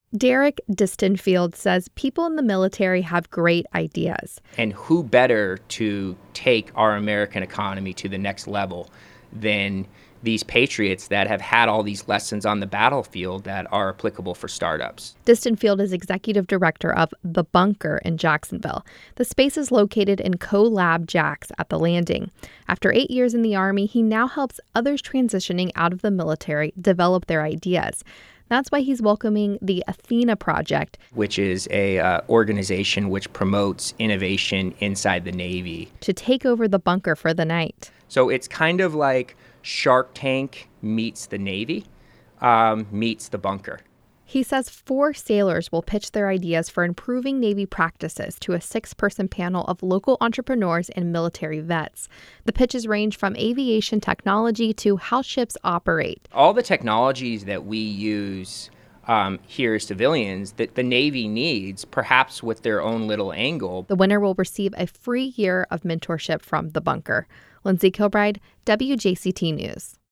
Derek Distenfield says people in the military have great ideas. And who better to take our American economy to the next level than these patriots that have had all these lessons on the battlefield that are applicable for startups. Distenfield is executive director of The Bunker in Jacksonville. The space is located in CoLab Jax at the Landing. After 8 years in the Army, he now helps others transitioning out of the military develop their ideas. That's why he's welcoming the Athena Project, which is a organization which promotes innovation inside the Navy, to take over the bunker for the night. So it's kind of like Shark Tank meets the Navy, meets the bunker. He says 4 sailors will pitch their ideas for improving Navy practices to a 6-person panel of local entrepreneurs and military vets. The pitches range from aviation technology to how ships operate. All the technologies that we use here as civilians that the Navy needs, perhaps with their own little angle. The winner will receive a free year of mentorship from the bunker. Lindsay Kilbride, WJCT News.